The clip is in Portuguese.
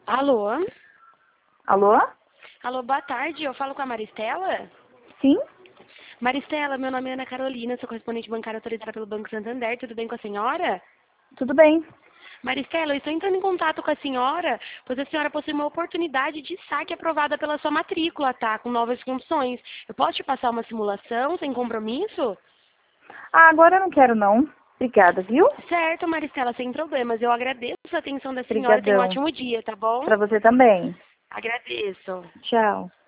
Alô? Alô? Alô, boa tarde. Eu falo com a Maristela? Sim? Maristela, meu nome é Ana Carolina, sou correspondente bancária autorizada pelo Banco Santander. Tudo bem com a senhora? Tudo bem. Maristela, eu estou entrando em contato com a senhora, pois a senhora possui uma oportunidade de saque aprovada pela sua matrícula, tá? Com novas funções. Eu posso te passar uma simulação sem compromisso? Ah, agora eu não quero não. Obrigada, viu? Certo, Maristela, sem problemas. Eu agradeço a atenção da senhora e tenha um Obrigadão. ótimo dia, tá bom? Pra você também. Agradeço. Tchau.